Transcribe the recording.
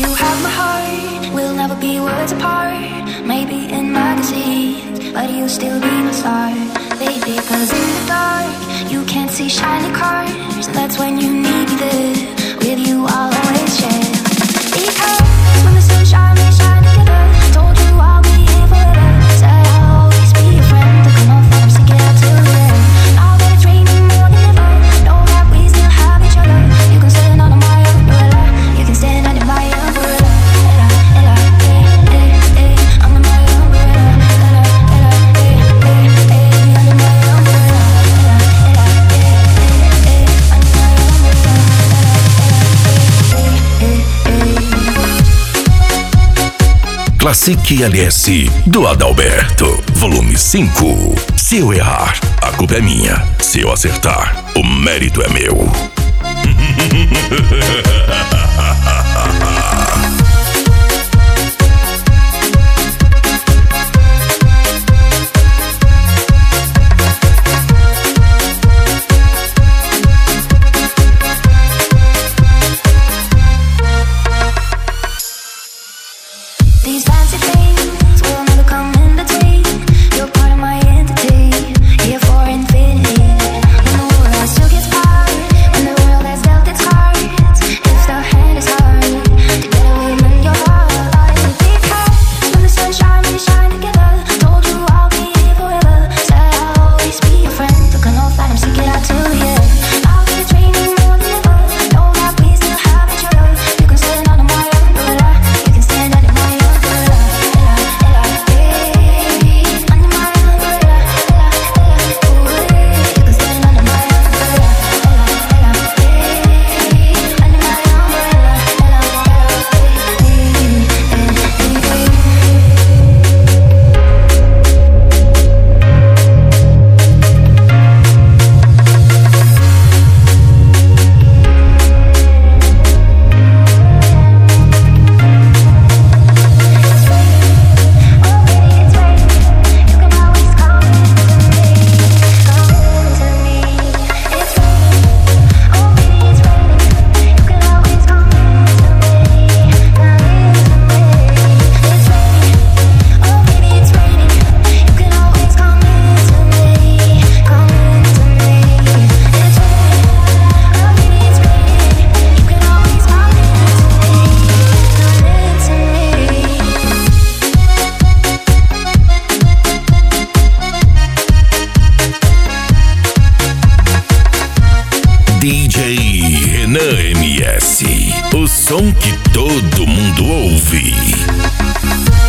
have my heart, we'll never be worlds apart. Maybe in magazines, but you'll still be my star, baby. Cause in the dark, you can't see shiny cars. That's when you need me there. With you I'll always share. Because when the sun shine, we shine together. Told you I'll be here forever. Said I'll always be your friend. Took an oath that I'm sticking out till the end. Now that it's raining more than ever, know that we still have each other. You can stand under my umbrella. You can stand under my umbrella. Ella, under my umbrella. Ella, under my umbrella. Classic LS do Adalberto, volume 5. Se eu errar, a culpa é minha. Se eu acertar, o mérito é meu. These fancy things will never come in between. You're part of my entity, here for infinity. When the world still gets hard, when the world has dealt its cards, if the hand is hard, together we'll mend your heart. Because when the sun shines, we shine together. Told you I'll be here forever. Said I'll always be your friend. Took an oath that I'm sticking out till the end. Now that it's raining more than ever, know that we still have each other. You can stand under my umbrella. You can stand under my umbrella. DJ Renan MS, o som que todo mundo ouve.